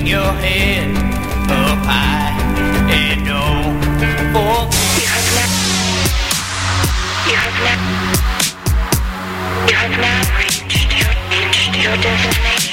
your head up high and don't forget. You have now reached your destination.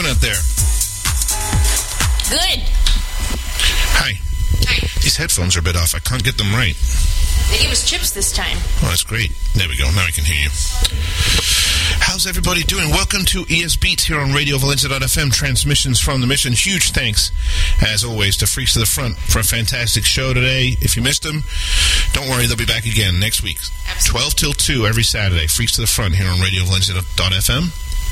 doing out there? Good. Hi. These headphones are a bit off. I can't get them right. They gave us chips this time. Oh, that's great. There we go. Now I can hear you. How's everybody doing? Welcome to ES Beats here on Radio Valencia.fm, transmissions from the mission. Huge thanks, as always, to Freaks to the Front for a fantastic show today. If you missed them, don't worry, they'll be back again next week. Absolutely. 12 till 2 every Saturday. Freaks to the Front here on Radio Valencia.fm.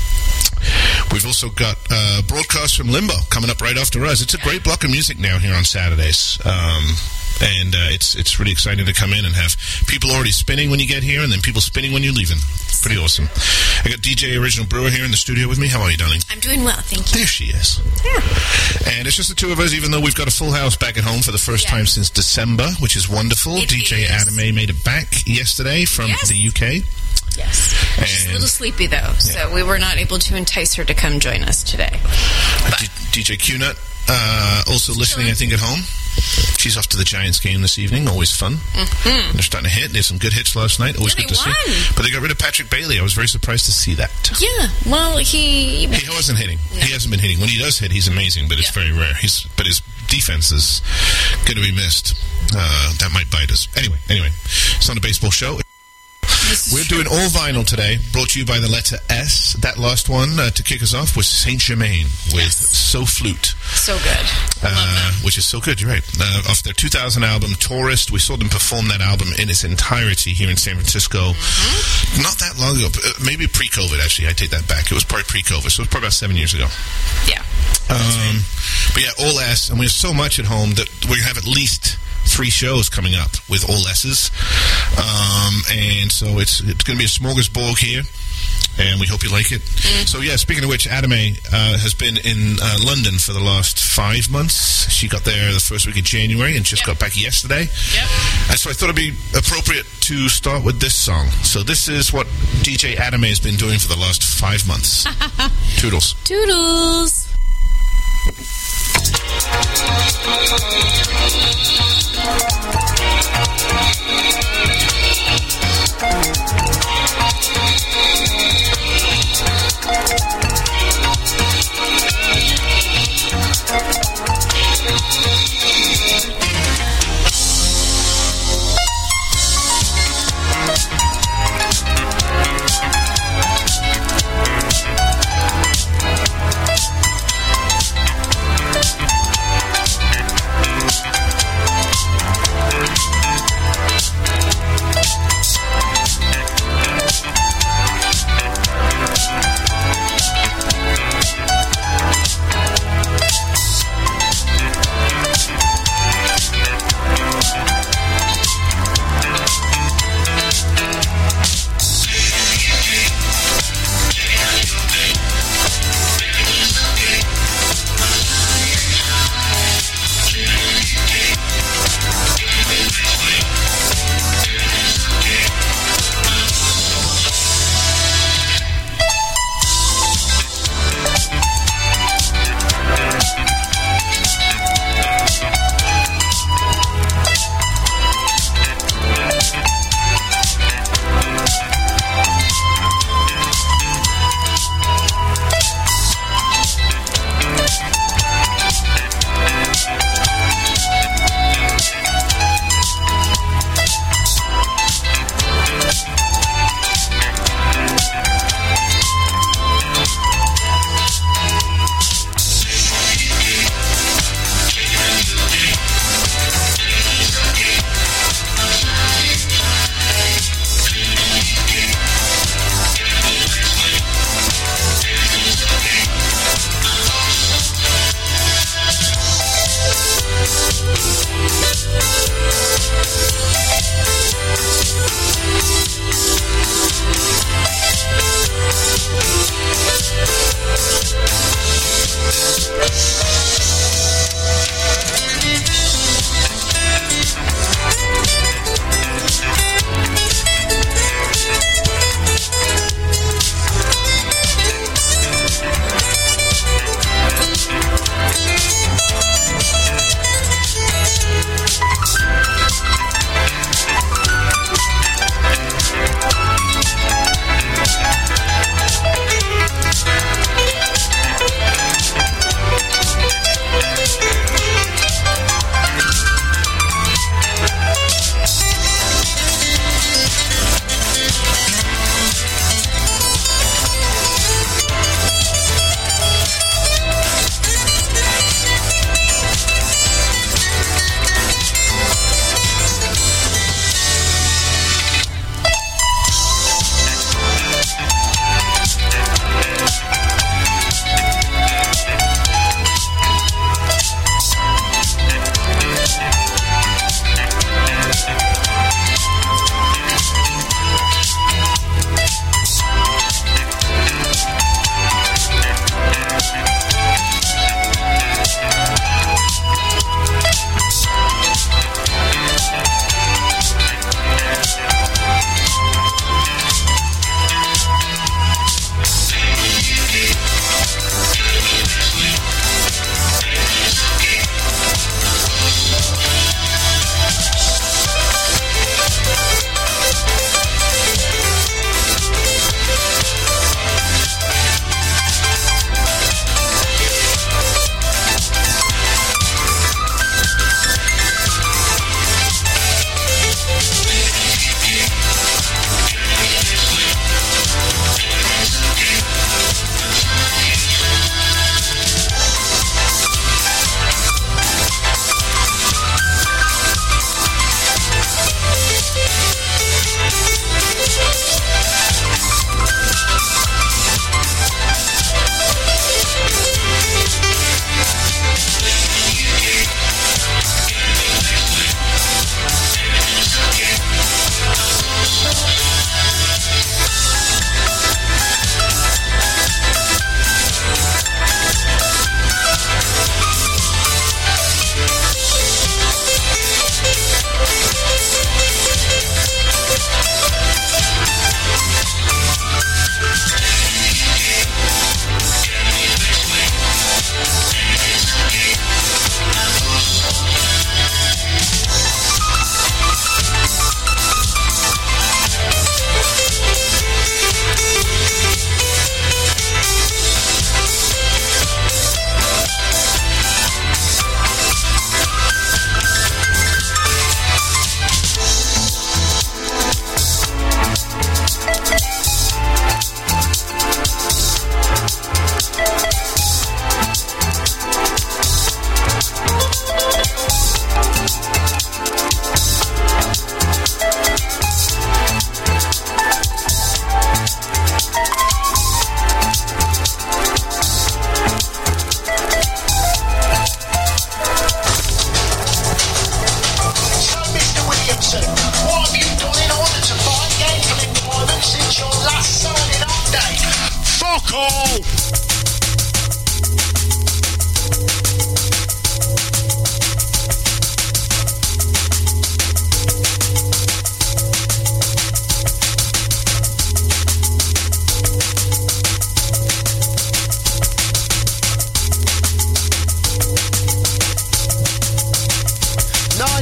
We've also got broadcasts from Limbo coming up right after us. It's a great block of music now here on Saturdays. And it's really exciting to come in and have people already spinning when you get here and then people spinning when you're leaving. It's pretty awesome. I got DJ Original Brewer here in the studio with me. How are you, darling? I'm doing well, thank you. There she is. Yeah. And it's just the two of us, even though we've got a full house back at home for the first time since December, which is wonderful. It DJ is. Adame made it back yesterday from the UK. Yes. She's a little sleepy, though, so we were not able to entice her to come join us today. DJ Q-Nut, also listening, I think, at home. She's off to the Giants game this evening. Always fun. Mm-hmm. They're starting to hit. There's some good hits last night. Always good to see. But they got rid of Patrick Bailey. I was very surprised to see that. Yeah. Well, he wasn't hitting. No. He hasn't been hitting. When he does hit, he's amazing, but it's very rare. But his defense is going to be missed. That might bite us. Anyway, it's not a baseball show. We're doing all vinyl today, brought to you by the letter S. That last one to kick us off was Saint Germain with So Flute. So good. Which is so good, you're right. Off their 2000 album, Tourist. We saw them perform that album in its entirety here in San Francisco. Mm-hmm. Not that long ago. Maybe pre-COVID, actually. I take that back. It was probably pre-COVID, so it was probably about 7 years ago. Yeah. But yeah, all S. And we have so much at home that we have at least 3 shows coming up with all S's. And so it's going to be a smorgasbord here, and we hope you like it. So yeah, speaking of which, Adame has been in London for the last 5 months. She got there the first week of January and just got back yesterday. And so I thought it'd be appropriate to start with this song. So this is what DJ Adame has been doing for the last 5 months. Toodles. Toodles.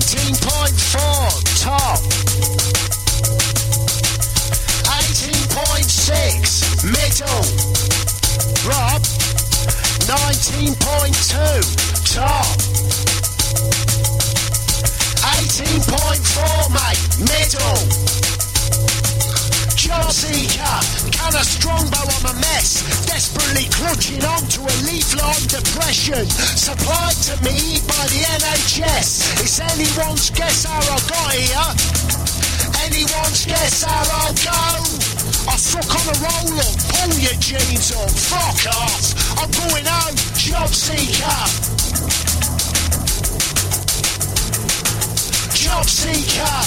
19.4, top. 18.6, middle. Rob, 19.2, top. 18.4, mate, middle. Job seeker, can a strongbow, I'm a mess, desperately clutching on to a leaflet on depression, supplied to me by the NHS. It's anyone's guess how I got here. Anyone's guess how I'll go. I suck on a roll up, pull your jeans up, fuck off. I'm going home, job seeker. Job seeker.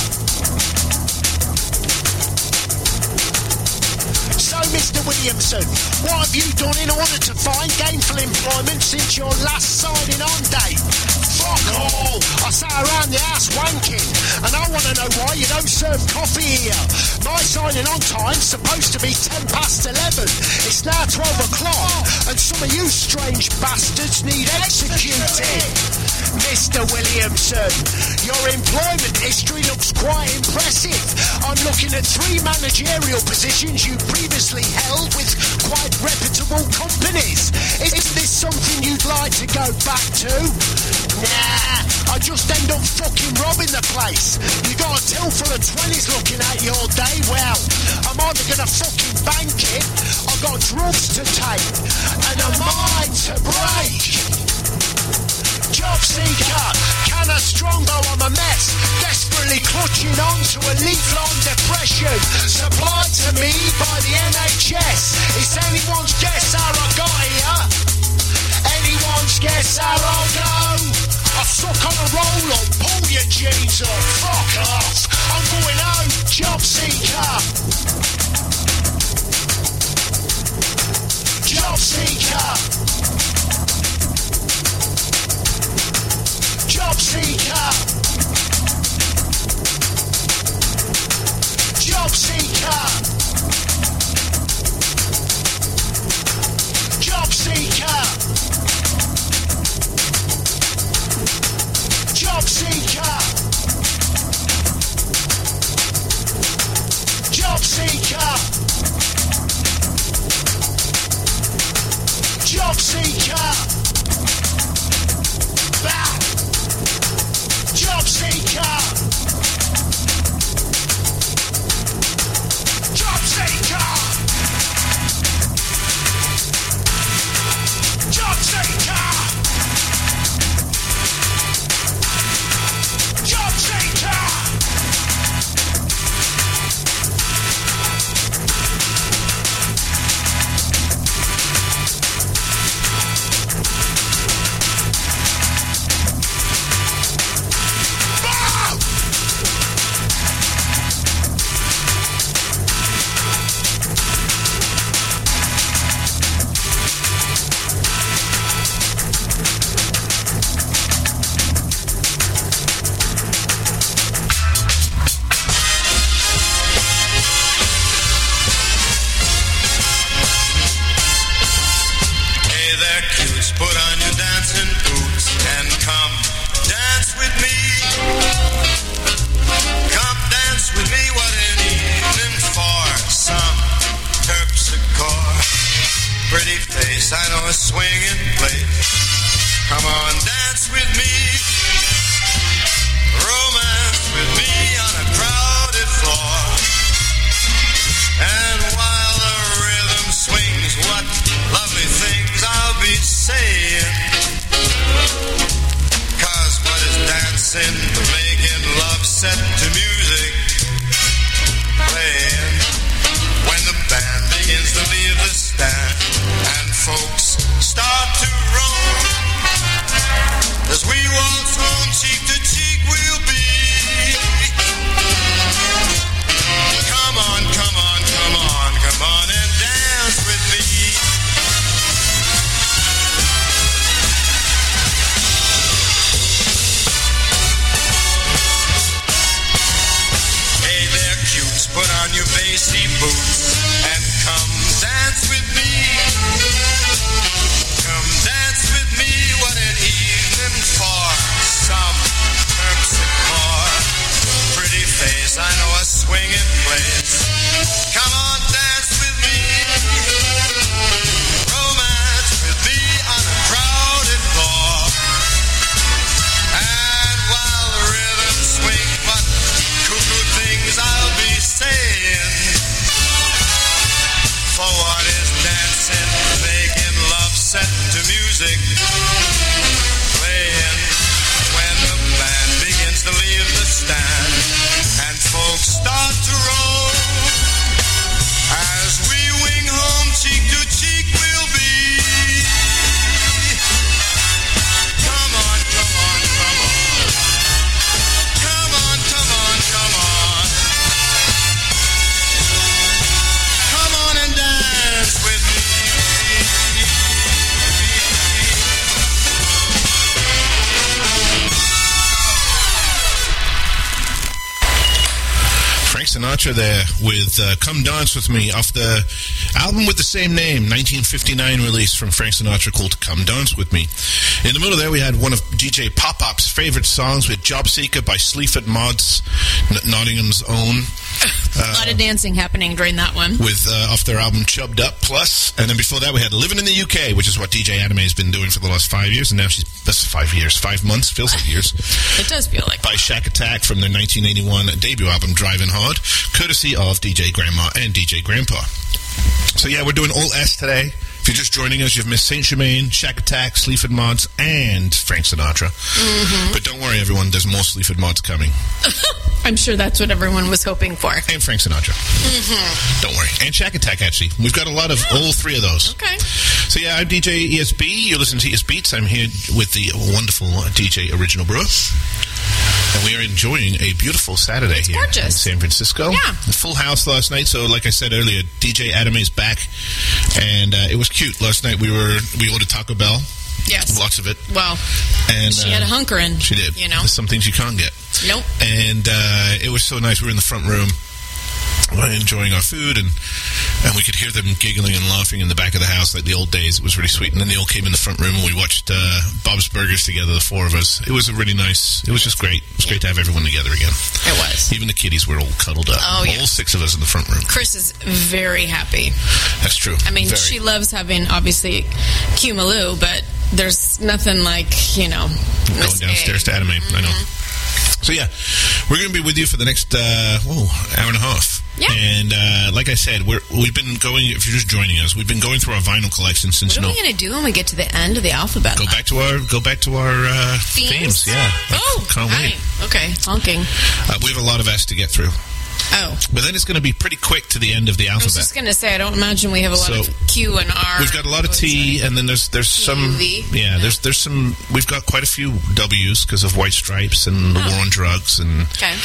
So, Mr. Williamson, what have you done in order to find gainful employment since your last signing on date? Fuck all! I sat around the house wanking, and I want to know why you don't serve coffee here. My signing on time's supposed to be 11:10. It's now 12 o'clock, and some of you strange bastards need executing. Mr. Williamson, your employment history looks quite impressive. I'm looking at 3 managerial positions you previously held with quite reputable companies. Is this something you'd like to go back to? Nah, I just end up fucking robbing the place. You got a till full of 20s looking at your day. Well, I'm either gonna fucking bank it, I've got drugs to take, and a mind to break. Job seeker, can a strongbow, I'm a mess, desperately clutching on to a leaflet on depression, supplied to me by the NHS. It's anyone's guess how I got here. Anyone's guess how I'll go. I suck on a roll up, pull your jeans up, fuck off. I'm going home, job seeker. Job seeker. Job seeker. Job seeker. Job seeker. Job seeker. Job seeker. Job seeker. Bah. Job seeker. Job seeker. Job seeker. Job seeker. Come dance with me, what an evening for some terpsichore. Frank Sinatra there with Come Dance With Me off the album with the same name, 1959 release from Frank Sinatra called Come Dance With Me. In the middle there, we had one of DJ Pop-Up's favorite songs with Job Seeker by Sleaford Mods, Nottingham's own. A lot of dancing happening during that one. With off their album Chubbed Up Plus. And then before that, we had Living in the UK, which is what DJ Anime has been doing for the last 5 years. And now that's 5 years, 5 months, feels like years. It does feel like by Shack Attack from their 1981 debut album Driving Hard, courtesy of DJ Grandma and DJ Grandpa. So yeah, we're doing all S today. If you're just joining us, you've missed Saint Germain, Shack Attack, Sleaford Mods, and Frank Sinatra. Mm-hmm. But don't worry, everyone, there's more Sleaford Mods coming. I'm sure that's what everyone was hoping for. And Frank Sinatra. Mm-hmm. Don't worry. And Shack Attack, actually. We've got a lot of all three of those. Okay. So yeah, I'm DJ ESB. You're listening to ES Beats. I'm here with the wonderful DJ Original Brewer. And we are enjoying a beautiful Saturday here gorgeous. In San Francisco. Yeah. A full house last night. So like I said earlier, DJ Adame's back. And it was cute. Last night we ordered Taco Bell. Yes. Lots of it. Well, and she had a hunkering. She did. You know. There's some things you can't get. Nope. And it was so nice. We were in the front room enjoying our food, and we could hear them giggling and laughing in the back of the house like the old days. It was really sweet. And then they all came in the front room and we watched Bob's Burgers together, the four of us. It was a really nice, it was just great. It was great to have everyone together again. It was. Even the kiddies were all cuddled up. Oh, yeah. All six of us in the front room. Chris is very happy. That's true. I mean, she loves having, obviously, Cumaloo, but there's nothing like, going downstairs to Anime. I know. So yeah, we're going to be with you for the next hour and a half. Yeah. And like I said, we've been going. If you're just joining us, we've been going through our vinyl collection since. What are we going to do when we get to the end of the alphabet? Go back to our themes. Yeah. Can't wait. Okay. Honking. We have a lot of S to get through. Oh. But then it's going to be pretty quick to the end of the alphabet. I was just going to say, I don't imagine we have a lot of Q and R. We've got a lot of T, and then there's some... Yeah, there's some... We've got quite a few W's because of White Stripes and the War on Drugs and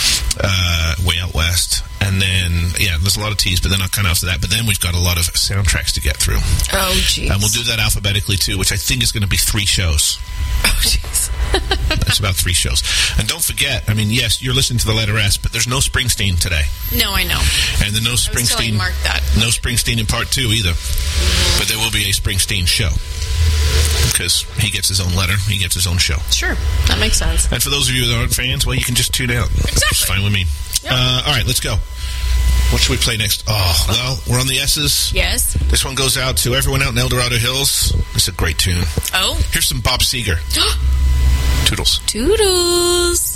Way Out West. And then, there's a lot of T's, but then kind of after that. But then we've got a lot of soundtracks to get through. Oh, jeez. And we'll do that alphabetically, too, which I think is going to be 3 shows. Oh, jeez. That's about 3 shows. And don't forget, I mean, yes, you're listening to the letter S, but there's no Springsteen today. No, I know. And there's no Springsteen. Mark that. No Springsteen in part 2 either. But there will be a Springsteen show. Because he gets his own letter, he gets his own show. Sure, that makes sense. And for those of you that aren't fans, well, you can just tune out. Exactly. It's fine with me. Yep. All right, let's go. What should we play next? Oh, well, we're on the S's. Yes. This one goes out to everyone out in El Dorado Hills. It's a great tune. Oh. Here's some Bob Seger. Toodles. Toodles.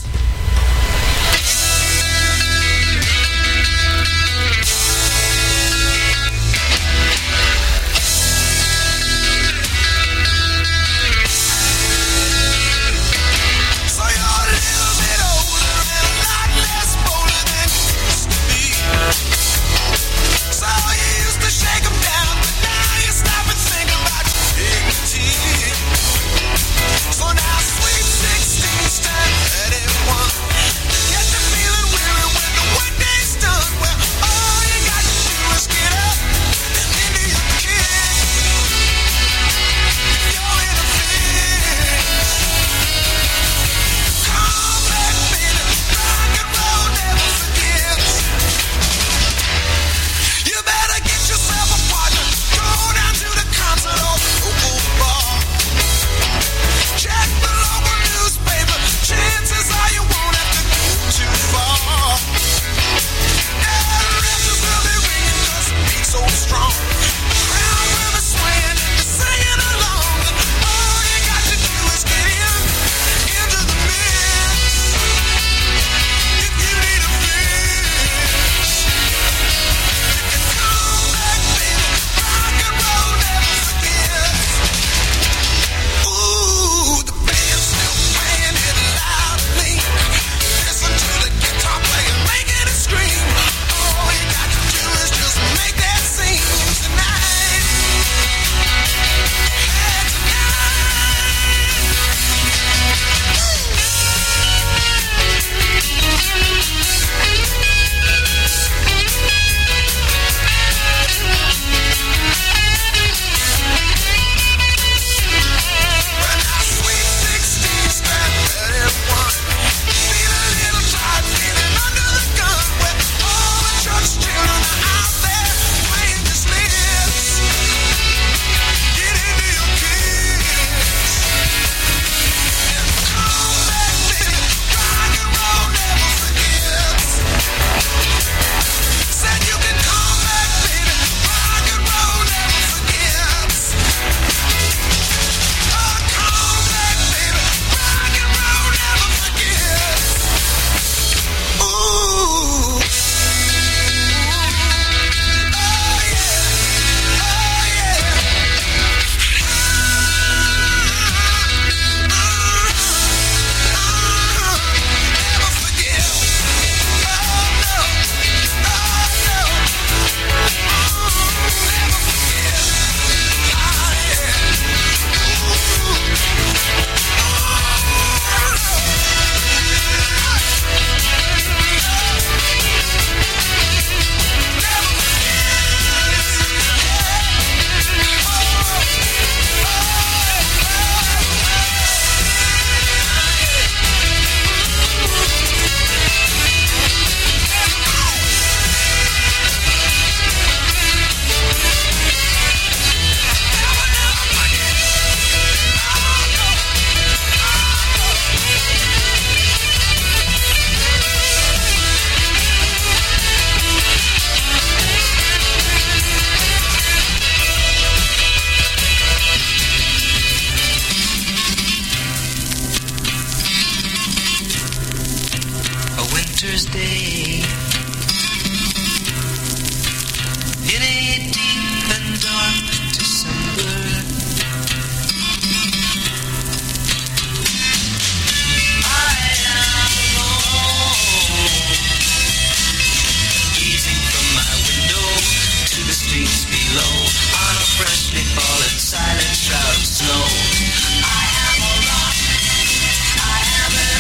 So now sweet 16 stand, let it one. winter's day. In a deep and dark December, I am alone, gazing from my window to the streets below, on a freshly fallen silent shroud of snow. I am a rock, I am an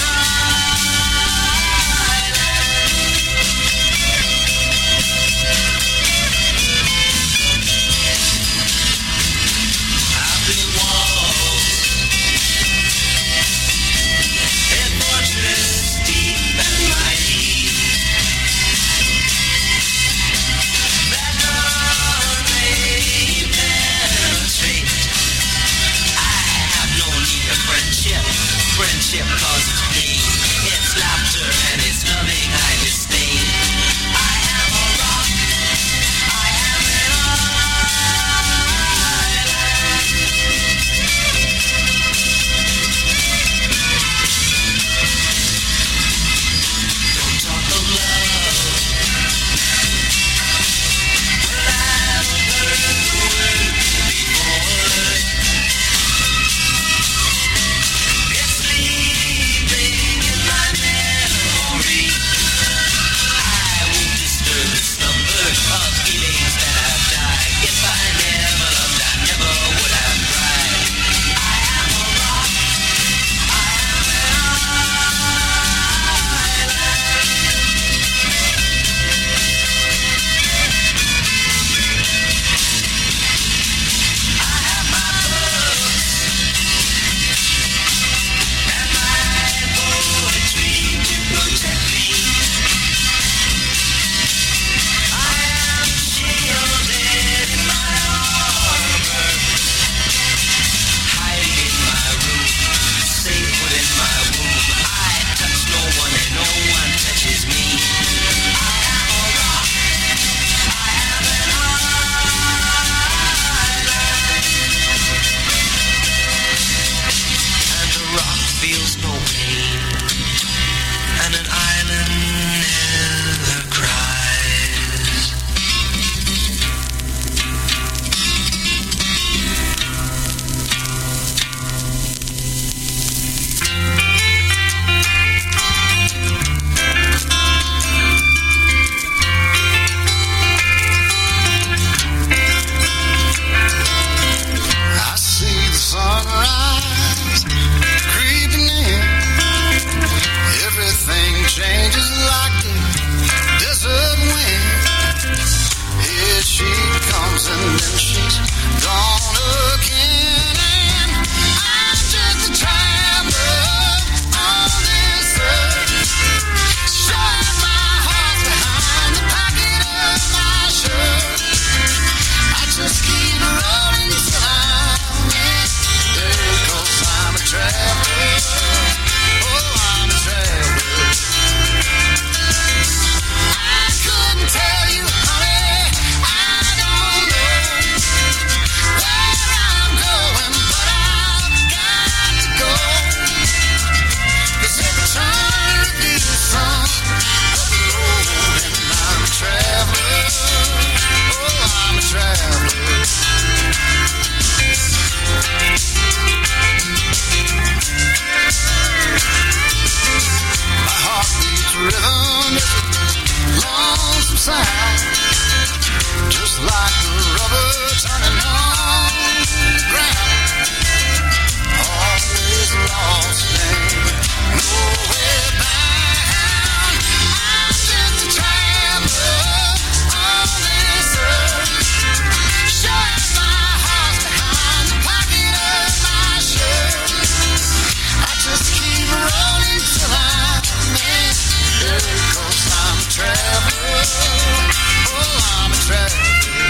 friendship causes pain. It's laughter and it's loving I disdain. I am a rock, I am an island. Don't talk of love. Well, I've heard the word before. Of feelings that have died. If I never loved, I never would have cried. I am a rock, I am an I have my books and my poetry to protect me. Shielded in my armor, hiding in my room, safe within my womb. I touch no one and no one touches me. I am a rock, I am an island, and a rock feels no pain, and an island never cries. Sunrise creeping in. Everything changes like the desert wind. Here she comes and then she's gone again. And I'm just a traveler on this earth, showing my heart behind the pocket of my shirt. I just keep rolling till I'm a traveler, oh, I'm a traveler. I couldn't tell you, honey, I don't know where I'm going, but I've got to go. 'Cause every time you do the sun of the road, and I'm a traveler, oh, I'm a traveler. My heart beats rhythm is a lonesome sound, just like the rubber turning on the ground. Always lost and nowhere bound. I'm just a traveler on this earth, showing my heart behind the pocket of my shirt. I just keep rolling till I'm in. 'Cause I'm a traveler, oh, I'm a traveler.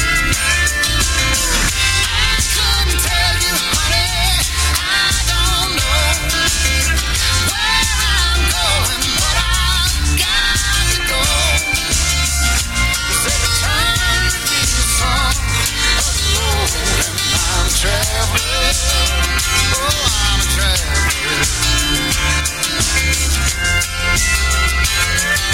I couldn't tell you, honey, I don't know where I'm going, but I've got to go. 'Cause every time you feel the song of the road, and I'm a traveler, oh, I'm a traveler.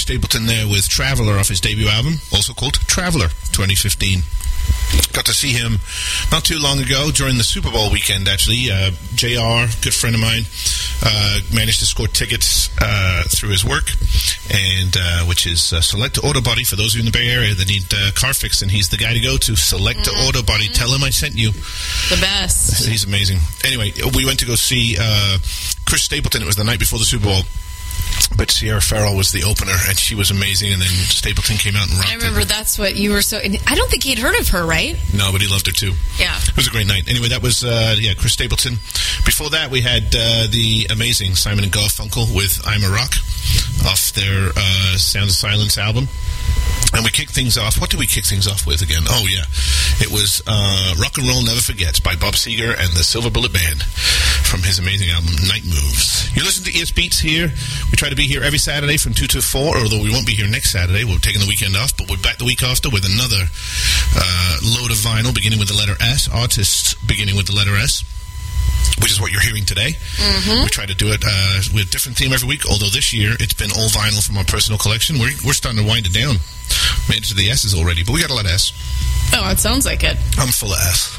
Stapleton there with Traveller off his debut album, also called Traveller 2015. Got to see him not too long ago during the Super Bowl weekend, actually. JR, good friend of mine, managed to score tickets through his work, and which is Select Auto Body. For those of you in the Bay Area that need car fixing, he's the guy to go to. Select Auto Body. Tell him I sent you. The best. He's amazing. Anyway, we went to go see Chris Stapleton. It was the night before the Super Bowl. But Sierra Farrell was the opener, and she was amazing. And then Stapleton came out and rocked. I remember that's what you were so... I don't think he'd heard of her, right? No, but he loved her too. Yeah. It was a great night. Anyway, that was, Chris Stapleton. Before that, we had the amazing Simon and Garfunkel with I'm a Rock off their Sound of Silence album. And we kicked things off. What did we kick things off with again? Oh, yeah. It was Rock and Roll Never Forgets by Bob Seger and the Silver Bullet Band from his amazing album, Night Moves. You're listening to ES Beats here. We try to be here every Saturday from 2 to 4, although we won't be here next Saturday. We're taking the weekend off, but we're back the week after with another load of vinyl beginning with the letter S, artists beginning with the letter S, which is what you're hearing today. Mm-hmm. We try to do it with a different theme every week, although this year it's been all vinyl from our personal collection. We're starting to wind it down. Made it to the S's already, but we got a lot of S. Oh, it sounds like it. I'm full of S.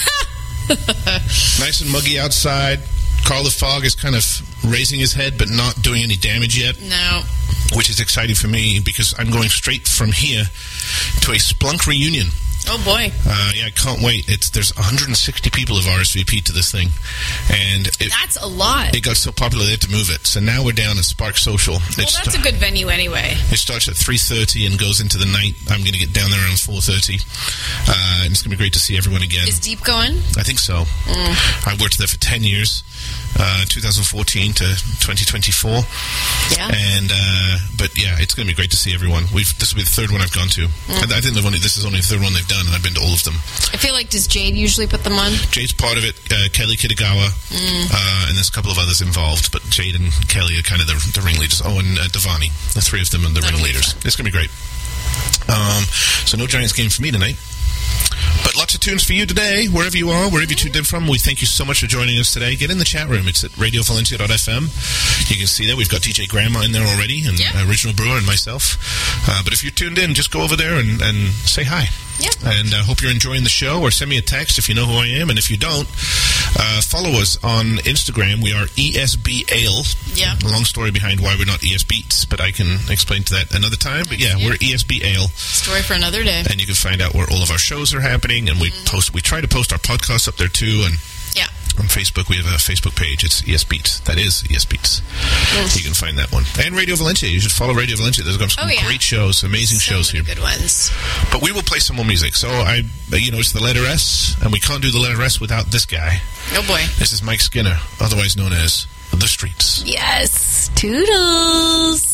Nice and muggy outside. Carl the Fog is kind of raising his head, but not doing any damage yet. No. Which is exciting for me because I'm going straight from here to a Splunk reunion. Oh, boy. Yeah, I can't wait. There's 160 people have RSVP'd to this thing. And that's a lot. It got so popular they had to move it. So now we're down at Spark Social. Well, that's a good venue anyway. It starts at 3:30 and goes into the night. I'm going to get down there around 4:30. And it's going to be great to see everyone again. Is Deep going? I think so. I worked there for 10 years. 2014 to 2024. Yeah. And but yeah, it's going to be great to see everyone. This will be the third one I've gone to. I think this is only the third one they've done, and I've been to all of them. I feel like, does Jade usually put them on? Jade's part of it. Kelly Kitagawa, and there's a couple of others involved, but Jade and Kelly are kind of the ringleaders. Oh, and Devani, the three of them are the ringleaders. It's going to be great. So no Giants game for me tonight. But lots of tunes for you today, wherever you are, wherever you tuned in from. We thank you so much for joining us today. Get in the chat room. It's at radiovalencia.fm. You can see that. We've got DJ Grandma in there already, and Original Brewer and myself. But if you're tuned in, just go over there and say hi. Yeah. And I hope you're enjoying the show, or send me a text if you know who I am. And if you don't, follow us on Instagram. We are ESBALE. Yeah. A long story behind why we're not ES Beats, but I can explain to that another time. But yeah, we're ESBALE. Story for another day. And you can find out where all of our shows are happening, and we try to post our podcasts up there too. And on Facebook, we have a Facebook page. It's ES Beats. That is ES Beats. You can find that one. And Radio Valencia. You should follow Radio Valencia. There's some great shows, amazing shows here. Good ones. But we will play some more music. So it's the letter S, and we can't do the letter S without this guy. Oh boy. This is Mike Skinner, otherwise known as The Streets. Yes. Toodles.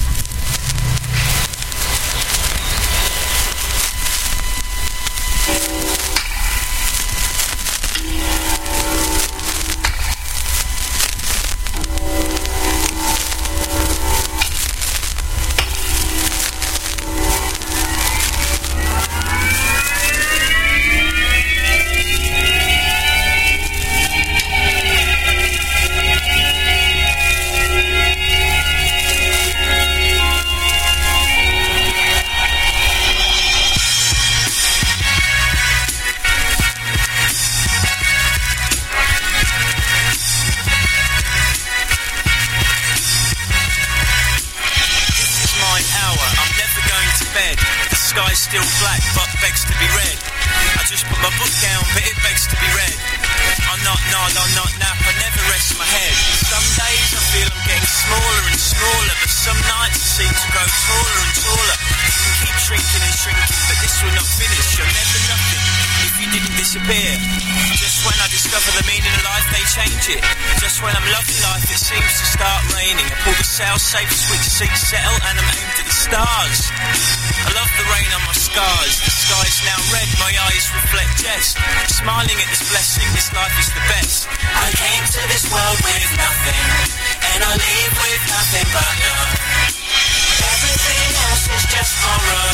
Safe switch seat settle and I'm aimed at the stars. I love the rain on my scars. The sky's now red, my eyes reflect jest. Smiling at this blessing, this life is the best. I came to this world with nothing, and I leave with nothing but love. Everything else is just horror.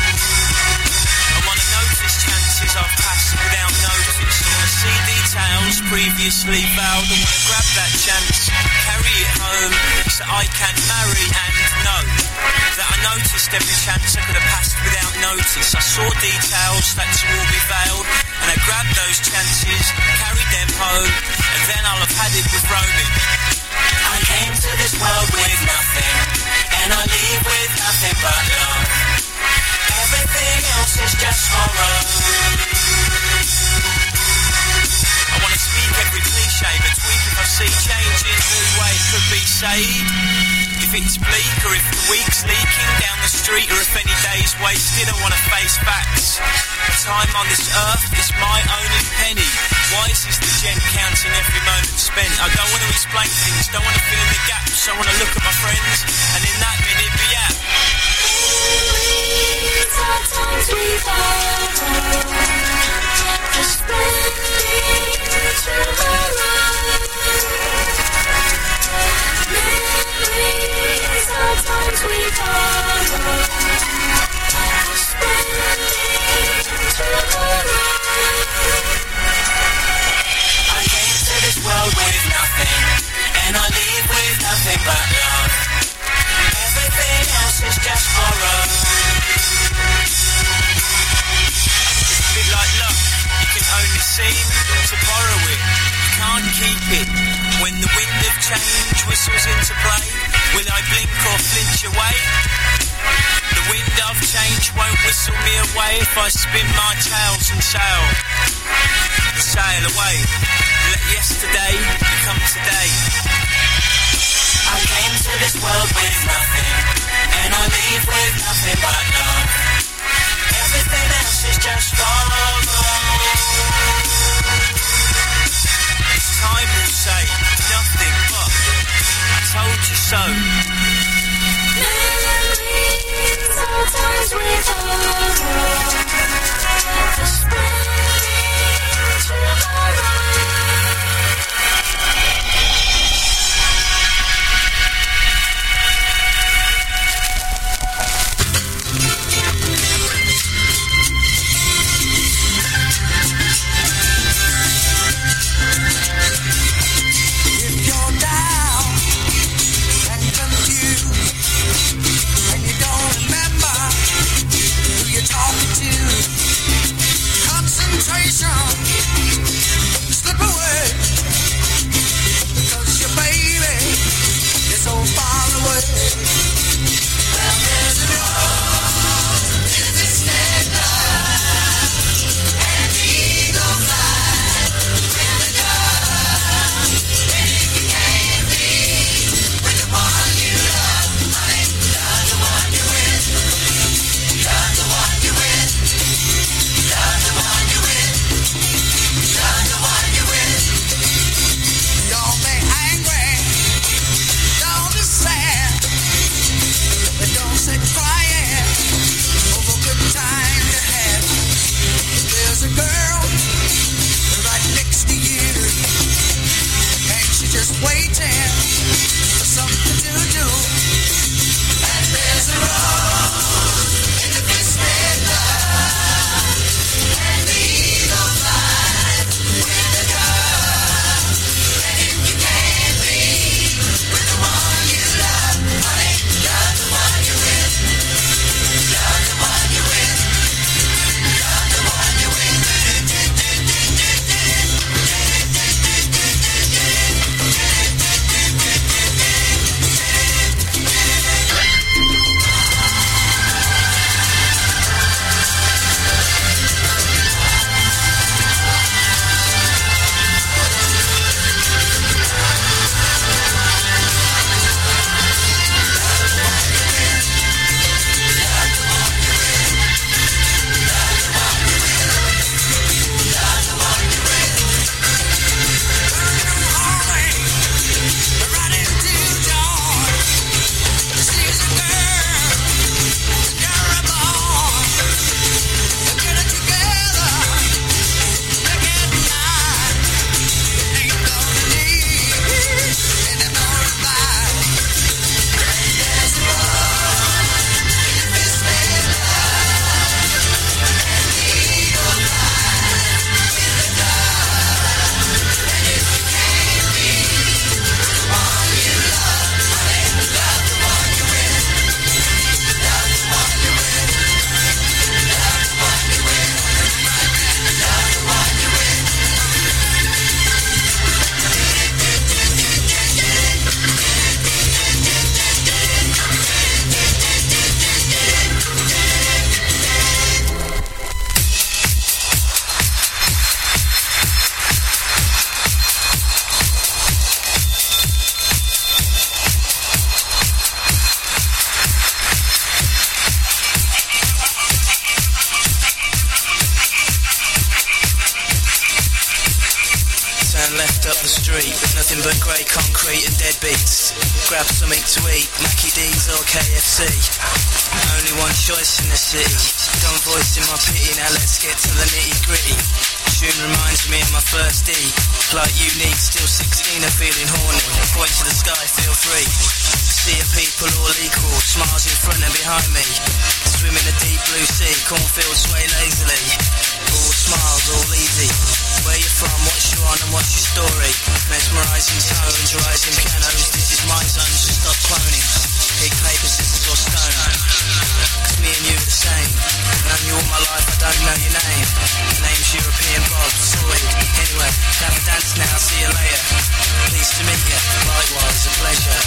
I wanna notice chances I've passed without notice. I see details vows previously vowed. I wanna grab that chance, carry it home, so I can marry and know that I noticed every chance I could have passed without notice. I saw details that will be veiled, and I grabbed those chances, carried them home, and then I'll have had it with roaming. I came to this world with nothing, and I leave with nothing but love. Everything else is just horror. I want to speak every cliche, but tweak if I see change in the way it could be saved. If it's bleak, or if the week's leaking down the street, or if any day's wasted, I want to face facts. The time on this earth is my only penny. Wise is the gent counting every moment spent. I don't want to explain things, don't want to fill in the gaps. I want to look at my friends, and in that minute be at. Sometimes we've had the splendid tomorrow. Memories, sometimes we've had the splendid tomorrow. I came to this world with nothing, and I leave with nothing but love. Everything else is just horror. It's a bit like luck, you can only seem to borrow it, you can't keep it. When the wind of change whistles into play, will I blink or flinch away? The wind of change won't whistle me away if I spin my tails and sail away. Let yesterday become today. I came to this world with nothing, and I leave with nothing but love. Everything else is just wrong. Time will say nothing but I told you so. Memories, sometimes we've had the splendid tomorrow. If you're down and left up the street with nothing but grey concrete and deadbeats. Grab something to eat, Mackie D's or KFC. Only one choice in the city. Don't voice in my pity, now let's get to the nitty gritty. Tune reminds me of my first D. Like unique, still 16 and feeling horny. Point to the sky, feel free. See a people all equal, smiles in front and behind me. Swim in the deep blue sea, cornfields sway lazily. All smiles, all easy. Where you from, what's you on and what's your story? Mesmerising tones, rising pianos. This is my zone, so stop cloning. Pick paper, scissors or stone. Cause me and you are the same. Known you all my life, I don't know your name. Your name's European Bob, sorry. Anyway, have a dance now, see you later. Pleased to meet you, likewise, a pleasure.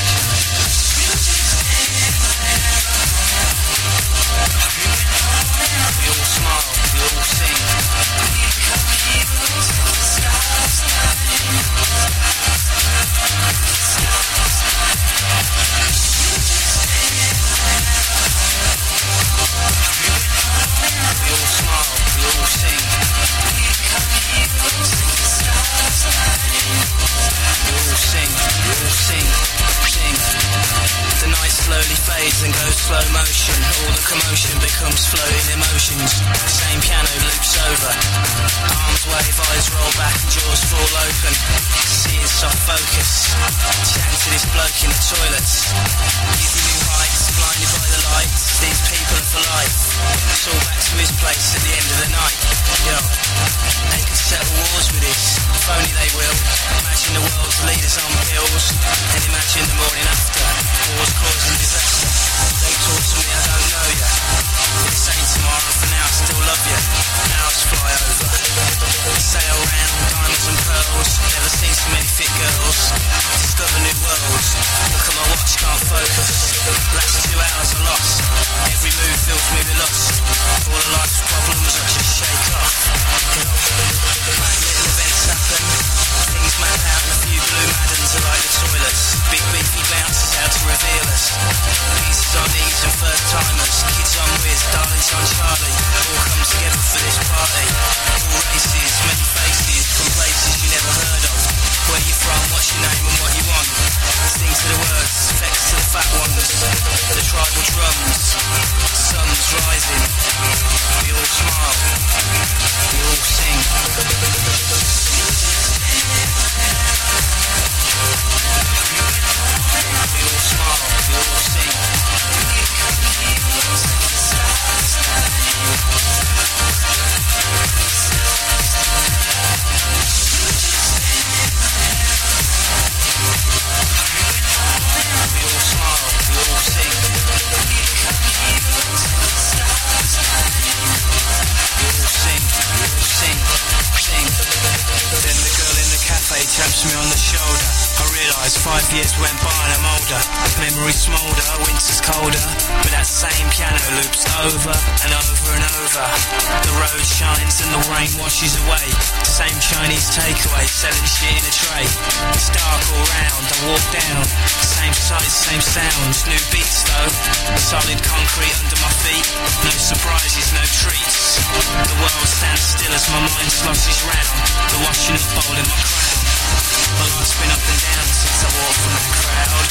We all smile, we all sing. We all smile, we all sing. We all sing, we all sing, sing. The night slowly fades and goes slow motion. All the commotion becomes floating emotions. Same piano loops over. Arms wave, eyes roll back and jaws fall open. Seeing soft focus. Chatting to this bloke in the toilets. Giving new heights, blinded by the lights. These people are for life. It's all back to his place at the end of the night. Yo, they could settle wars with this. If only they will. Imagine the world's leaders on pills. And imagine the morning after. Wars causing disaster. Don't talk to me, I don't know ya. This ain't tomorrow, for now I still love ya. Hours fly over. Sail round, diamonds and pearls. Never seen so many fit girls. Discover new worlds. Look at my watch, can't focus. Last 2 hours are lost. Every move fills me with lust. All of life's problems I just shake off. Little events happen. Things map out and a few blue maddens are like the toilets. Big beefy bouncers out to reveal us. Pieces on knees and first timers. Kids on whiz, darlings on Charlie. All come together for this party. All races, many faces, from places you never heard of. Where you from, what's your name and what you want. Sing to the words, effects to the fat ones. The tribal drums, sun's rising. We all smile, we all sing. We all smile, we all sing. We all smile, we all sing. We all sing, we all sing, sing. Then the girl in the cafe taps me on the shoulder. I realise 5 years went by and I'm older. Memories smoulder, winter's colder. But that same piano loops over and over and over. The road shines and the rain washes away. Same Chinese takeaway, selling shit in a tray. It's dark all round, I walk down. Same sights, same sounds, new beats though. Solid concrete under my feet. No surprises, no treats. The world stands still as my mind sloshes round. The washing up bowl in my crown. My life's been up and down since I walked from that crowd.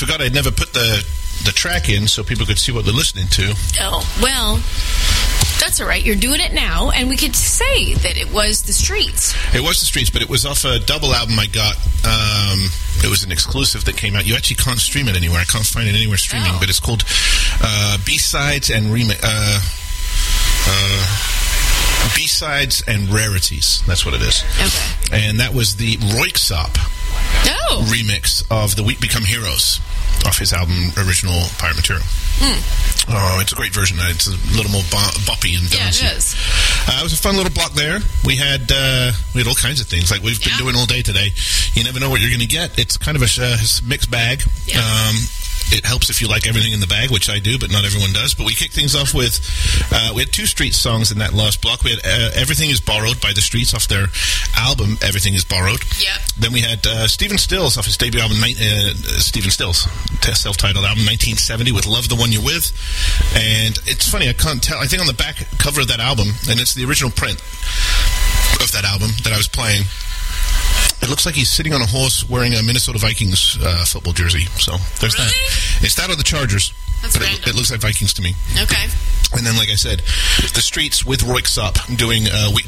forgot I'd never put the track in so people could see what they're listening to. Oh, well, that's all right. You're doing it now, and we could say that it was The Streets. It was The Streets, but it was off a double album I got. It was an exclusive that came out. You actually can't stream it anywhere. I can't find it anywhere streaming, but it's called B-Sides and B-Sides and Rarities. That's what it is. Okay. And that was the Royksop remix of The Weak Become Heroes off his album Original Pirate Material. Oh, it's a great version. It's a little more boppy and dancey. Yeah, it is. It was a fun little block there. We had all kinds of things like we've been doing all day today. You never know what you're going to get. It's kind of a mixed bag. Yeah. It helps if you like everything in the bag, which I do, but not everyone does. But we kicked things off with, we had 2 Streets songs in that last block. We had Everything Is Borrowed by The Streets off their album, Everything Is Borrowed. Yep. Then we had Stephen Stills off his debut album, Stephen Stills, self-titled album, 1970, with Love the One You're With. And it's funny, I can't tell. I think on the back cover of that album, and it's the original print of that album that I was playing, it looks like he's sitting on a horse wearing a Minnesota Vikings football jersey. So there's that. It's that or the Chargers. That's but it looks like Vikings to me. Okay. And then, like I said, The Streets with Royksop doing Weak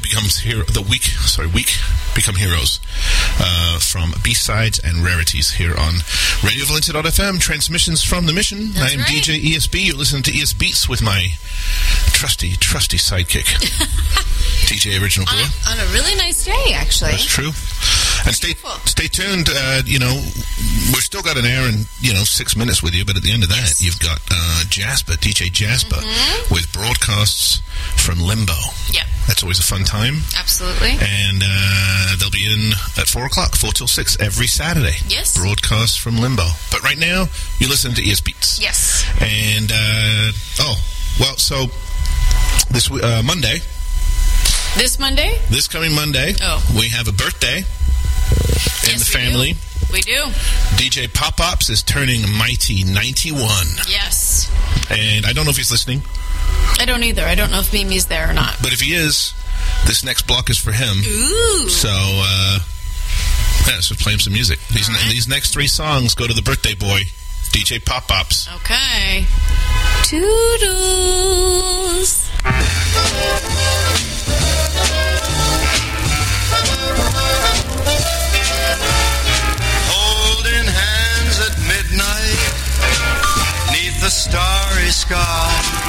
Become Heroes from B-Sides and Rarities here on Radio Valencia.fm. Transmissions from the Mission. That's I am right. DJ ESB. You're listening to ES Beats with my trusty sidekick, DJ Original Brewer. On a really nice day, actually. That's true. And stay tuned. We've still got an hour and 6 minutes with you, but at the end of that, you've got DJ Jasper, with broadcasts from Limbo. Yep. That's always a fun time. Absolutely. And they'll be in at 4 o'clock, 4 till 6 every Saturday. Yes. Broadcasts from Limbo. But right now, you listen to ES Beats. Yes. And so this Monday. This Monday? This coming Monday, we have a birthday in the family. We do. DJ Pop-Ops is turning mighty 91. Yes. And I don't know if he's listening. I don't either. I don't know if Mimi's there or not. But if he is, this next block is for him. Ooh. So, so play him some music. These next 3 songs go to the birthday boy, DJ Pop-Ops. Okay. Toodles. Holding hands at midnight, neath the starry sky.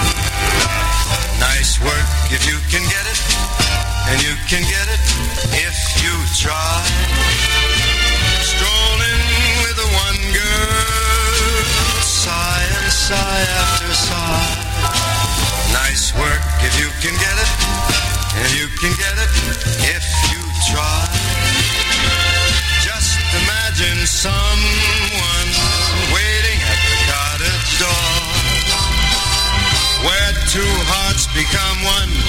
Nice work if you can get it, and you can get it if you try. Strolling with the one girl, sigh and sigh after sigh. Nice work if you can get it, and you can get it if you try. Just imagine someone waiting at the cottage door, where 2 hearts become one,